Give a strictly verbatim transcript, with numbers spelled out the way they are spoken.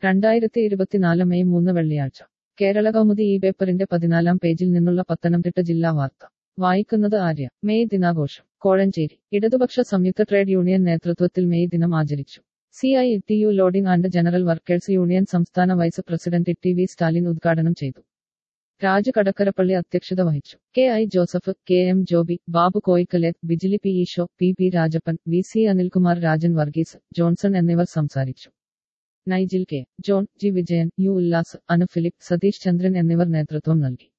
രണ്ടായിരത്തി ഇരുപത്തിനാല് മെയ് മൂന്ന് വെള്ളിയാഴ്ച കേരള കൗമുദി ഈ പേപ്പറിന്റെ പതിനാലാം പേജിൽ നിന്നുള്ള പത്തനംതിട്ട ജില്ലാ വാർത്ത വായിക്കുന്നത് ആര്യ. മെയ് ദിനാഘോഷം കോഴഞ്ചേരി. ഇടതുപക്ഷ സംയുക്ത ട്രേഡ് യൂണിയൻ നേതൃത്വത്തിൽ മെയ് ദിനം ആചരിച്ചു. C I T U loading and general workers union സംസ്ഥാന vice president T V Stalin ഉദ്ഘാടനം ചെയ്തു. രാജു കടക്കരപ്പള്ളി അധ്യക്ഷത വഹിച്ചു. K I Joseph, K M Joby, Babu Koyikkaleth, Bijili P Esho, P P Rajappan, V C Anilkumar, Rajan Varghese, Johnson എന്നിവർ സംസാരിച്ചു. Nigel K. John, G Vijayan, U Ullas, Anu Philip, Satheesh Chandran എന്നിവർ നേതൃത്വം നൽകി.